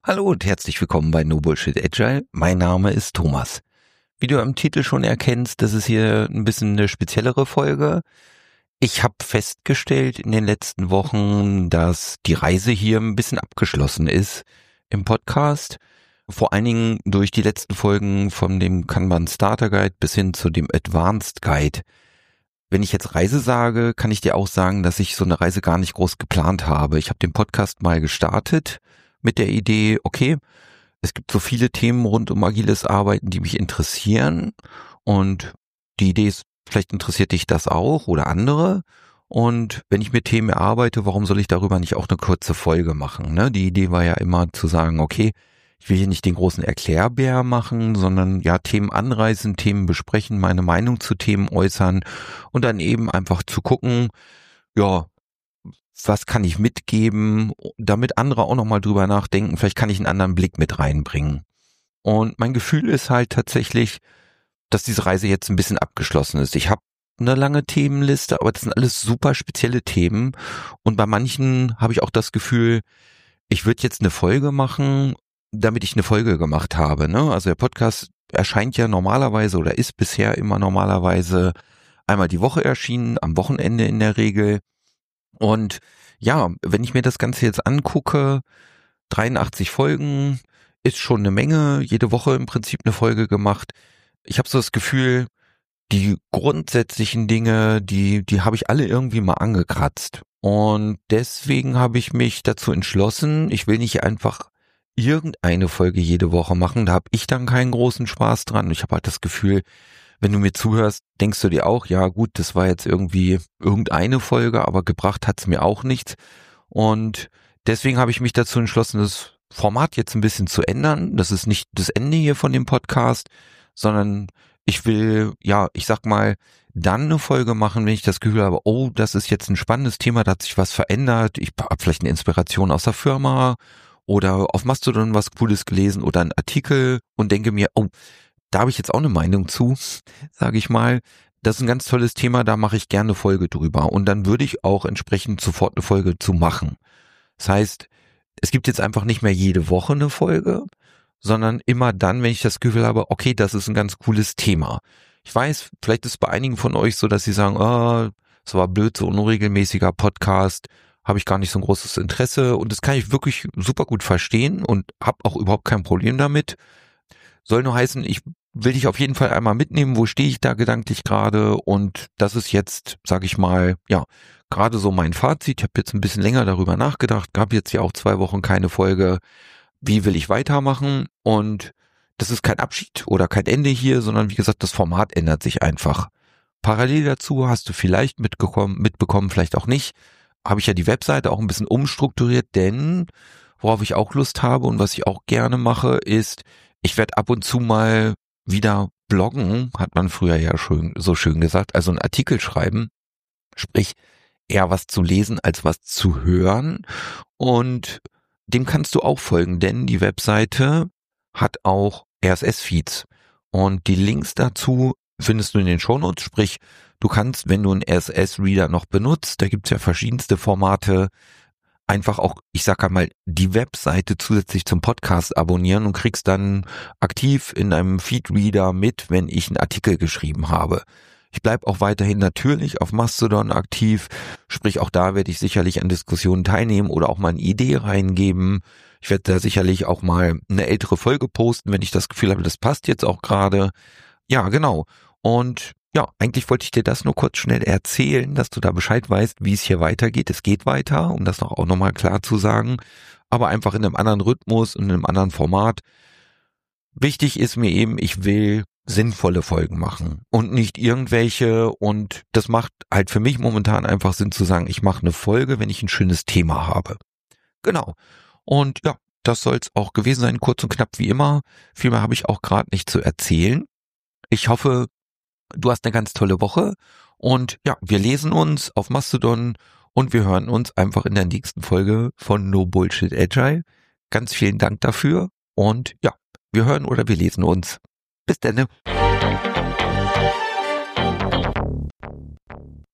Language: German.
Hallo und herzlich willkommen bei No Bullshit Agile. Mein Name ist Thomas. Wie du am Titel schon erkennst, das ist hier ein bisschen eine speziellere Folge. Ich habe festgestellt in den letzten Wochen, dass die Reise hier ein bisschen abgeschlossen ist im Podcast. Vor allen Dingen durch die letzten Folgen von dem Kanban Starter Guide bis hin zu dem Advanced Guide. Wenn ich jetzt Reise sage, kann ich dir auch sagen, dass ich so eine Reise gar nicht groß geplant habe. Ich habe den Podcast mal gestartet mit der Idee, okay, es gibt so viele Themen rund um agiles Arbeiten, die mich interessieren, und die Idee ist, vielleicht interessiert dich das auch oder andere, und wenn ich mir Themen erarbeite, warum soll ich darüber nicht auch eine kurze Folge machen, ne? Die Idee war ja immer zu sagen, okay, ich will hier nicht den großen Erklärbär machen, sondern ja, Themen anreißen, Themen besprechen, meine Meinung zu Themen äußern und dann eben einfach zu gucken, ja, was kann ich mitgeben, damit andere auch nochmal drüber nachdenken, vielleicht kann ich einen anderen Blick mit reinbringen. Und mein Gefühl ist halt tatsächlich, dass diese Reise jetzt ein bisschen abgeschlossen ist. Ich habe eine lange Themenliste, aber das sind alles super spezielle Themen, und bei manchen habe ich auch das Gefühl, ich würde jetzt eine Folge machen, damit ich eine Folge gemacht habe, ne? Also der Podcast erscheint ja normalerweise oder ist bisher immer normalerweise einmal die Woche erschienen, am Wochenende in der Regel. Und ja, wenn ich mir das Ganze jetzt angucke, 83 Folgen ist schon eine Menge, jede Woche im Prinzip eine Folge gemacht. Ich habe so das Gefühl, die grundsätzlichen Dinge, die habe ich alle irgendwie mal angekratzt. Und deswegen habe ich mich dazu entschlossen, ich will nicht einfach irgendeine Folge jede Woche machen, da habe ich dann keinen großen Spaß dran. Ich habe halt das Gefühl, wenn du mir zuhörst, denkst du dir auch, ja gut, das war jetzt irgendwie irgendeine Folge, aber gebracht hat's mir auch nichts. Und deswegen habe ich mich dazu entschlossen, das Format jetzt ein bisschen zu ändern. Das ist nicht das Ende hier von dem Podcast, sondern ich will, ja, ich sag mal, dann eine Folge machen, wenn ich das Gefühl habe, oh, das ist jetzt ein spannendes Thema, da hat sich was verändert. Ich habe vielleicht eine Inspiration aus der Firma oder auf Mastodon was Cooles gelesen oder einen Artikel und denke mir, oh, da habe ich jetzt auch eine Meinung zu, sage ich mal. Das ist ein ganz tolles Thema, da mache ich gerne eine Folge drüber. Und dann würde ich auch entsprechend sofort eine Folge zu machen. Das heißt, es gibt jetzt einfach nicht mehr jede Woche eine Folge, sondern immer dann, wenn ich das Gefühl habe, okay, das ist ein ganz cooles Thema. Ich weiß, vielleicht ist es bei einigen von euch so, dass sie sagen, oh, das war blöd, so unregelmäßiger Podcast, habe ich gar nicht so ein großes Interesse, und das kann ich wirklich super gut verstehen und habe auch überhaupt kein Problem damit. Soll nur heißen, ich will dich auf jeden Fall einmal mitnehmen, wo stehe ich da gedanklich gerade, und das ist jetzt, sage ich mal, ja, gerade so mein Fazit. Ich habe jetzt ein bisschen länger darüber nachgedacht, gab jetzt ja auch 2 Wochen keine Folge. Wie will ich weitermachen? Und das ist kein Abschied oder kein Ende hier, sondern wie gesagt, das Format ändert sich einfach. Parallel dazu hast du vielleicht mitbekommen, vielleicht auch nicht, habe ich ja die Webseite auch ein bisschen umstrukturiert, denn worauf ich auch Lust habe und was ich auch gerne mache, ist, ich werde ab und zu mal wieder bloggen, hat man früher ja so schön gesagt, also einen Artikel schreiben, sprich eher was zu lesen als was zu hören, und dem kannst du auch folgen, denn die Webseite hat auch RSS-Feeds, und die Links dazu findest du in den Shownotes, sprich du kannst, wenn du einen RSS-Reader noch benutzt, da gibt's ja verschiedenste Formate, einfach auch, ich sag einmal, die Webseite zusätzlich zum Podcast abonnieren und kriegst dann aktiv in einem Feedreader mit, wenn ich einen Artikel geschrieben habe. Ich bleib auch weiterhin natürlich auf Mastodon aktiv, sprich auch da werde ich sicherlich an Diskussionen teilnehmen oder auch mal eine Idee reingeben. Ich werde da sicherlich auch mal eine ältere Folge posten, wenn ich das Gefühl habe, das passt jetzt auch gerade. Ja, genau. Und ja, eigentlich wollte ich dir das nur kurz schnell erzählen, dass du da Bescheid weißt, wie es hier weitergeht. Es geht weiter, um das auch nochmal klar zu sagen, aber einfach in einem anderen Rhythmus und in einem anderen Format. Wichtig ist mir eben, ich will sinnvolle Folgen machen und nicht irgendwelche, und das macht halt für mich momentan einfach Sinn zu sagen, ich mache eine Folge, wenn ich ein schönes Thema habe. Genau. Und ja, das soll's auch gewesen sein, kurz und knapp wie immer. Viel mehr habe ich auch gerade nicht zu erzählen. Ich hoffe, du hast eine ganz tolle Woche, und ja, wir lesen uns auf Mastodon und wir hören uns einfach in der nächsten Folge von No Bullshit Agile. Ganz vielen Dank dafür, und ja, wir hören oder wir lesen uns. Bis dann.